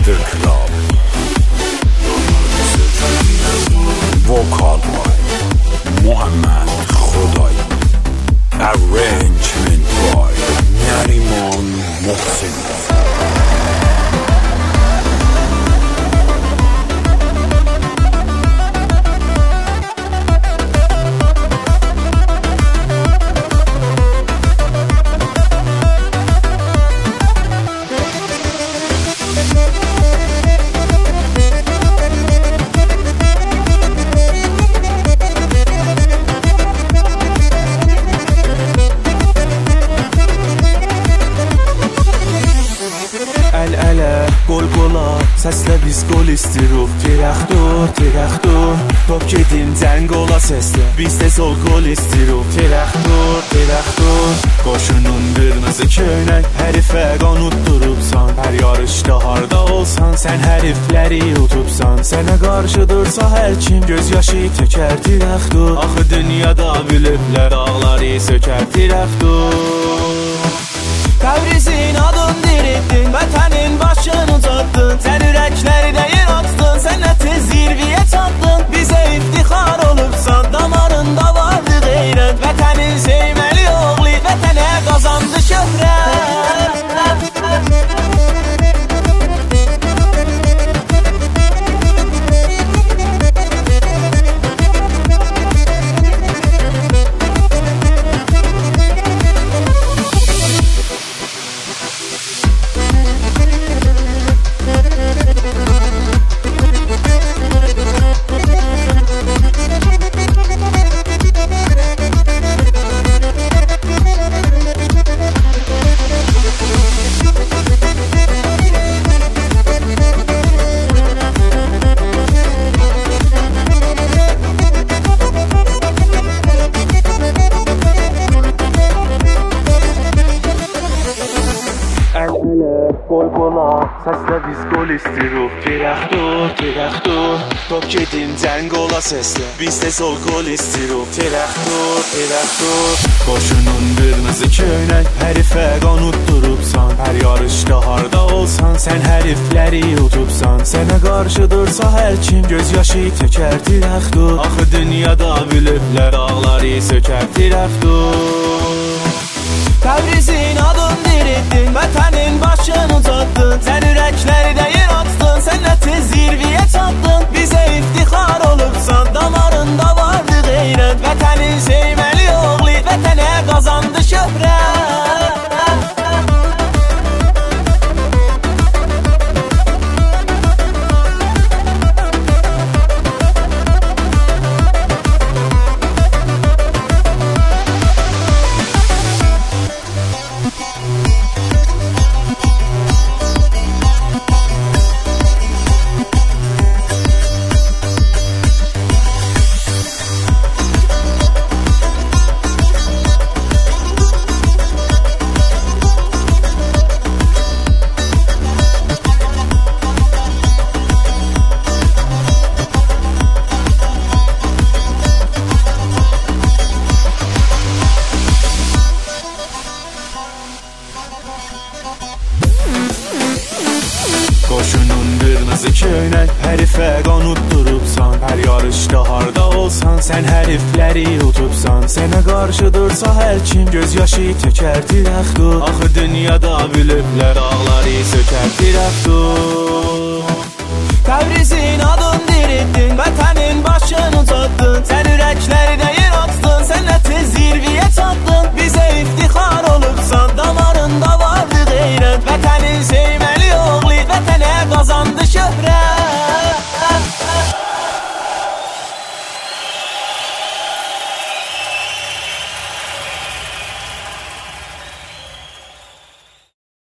Master Club. Vocal by Muhammad Khodai. Arrangement by Nariman Mohsin. Səslə biz qol istiruq. Tirəxdur, tirəxdur, top gedin cəng ola səslə. Biz də sol qol istiruq. Tirəxdur, tirəxdur, qoşunun qırmızı köynək. Hərifə qanut durubsan, hər yarışda harda olsan, sən hərifləri utubsan. Sənə qarşı dursa hər kim göz yaşı tökər. Tirəxdur, axı dünyada biliblər dağları sökər. Tirəxdur, Təbrizin adın diritdin, vətənin başını ucatdın. Sən ürəklərdə yer açdın, sən nə tez zirviyə çatdın. Bizə iftixar olubsan, damarında vardı qeyrət. Vətənin sevməli oğlu, vətənə qazandı şöhrət. Səslə biz qol istiruq. Tirəxdur, tirəxdur, top gedin cəng ola səslə. Biz də sol qol istiruq. Tirəxdur, tirəxdur, qoşunun qırmızı köynək. Hərifə qanut durubsan, hər yarışda harda olsan, sən hərifləri utubsan. Sənə qarşı dursa hər kim göz yaşı tökər. Tirəxdur, axı dünyada biliblər dağları sökər. Tirəxdur, Təbrizin adın diritdin, vətənin başını ucatdın. Sən ürəklərdə yer açdın, sən nə tez zirviyə çatdın. Bizə iftixar olubsan, damarında vardı qeyrət. Vətənin sevməli oğlu, vətənə qazandı şöhrət. Qoşunun qırmızı köynək, hərifə qanut durubsan. Hər yarışda harda olsan, sən hərifləri utubsan. Sənə qarşı dursa hər kim göz yaşı tökər. Tirəxdur, axı dünyada biliblər dağları sökər. Tirəxdur, Təbrizin adın diritdin, vətənin başını